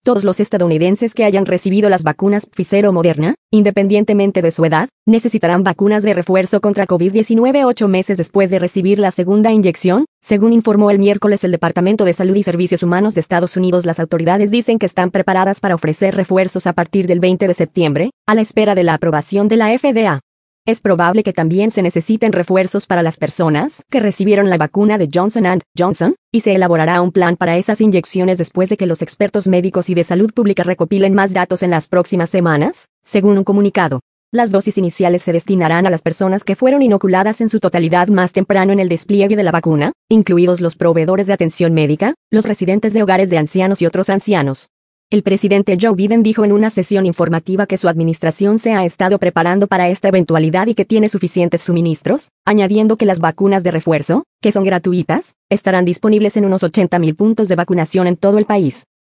Todos los estadounidenses que hayan recibido las vacunas Pfizer o Moderna, independientemente de su edad, necesitarán vacunas de refuerzo contra COVID-19 8 meses después de recibir la segunda inyección, según informó el miércoles el Departamento de Salud y Servicios Humanos de Estados Unidos. Las autoridades dicen que están preparadas para ofrecer refuerzos a partir del 20 de septiembre, a la espera de la aprobación de la FDA. Es probable que también se necesiten refuerzos para las personas que recibieron la vacuna de Johnson & Johnson, y se elaborará un plan para esas inyecciones después de que los expertos médicos y de salud pública recopilen más datos en las próximas semanas, según un comunicado. Las dosis iniciales se destinarán a las personas que fueron inoculadas en su totalidad más temprano en el despliegue de la vacuna, incluidos los proveedores de atención médica, los residentes de hogares de ancianos y otros ancianos. El presidente Joe Biden dijo en una sesión informativa que su administración se ha estado preparando para esta eventualidad y que tiene suficientes suministros, añadiendo que las vacunas de refuerzo, que son gratuitas, estarán disponibles en unos 80,000 puntos de vacunación en todo el país.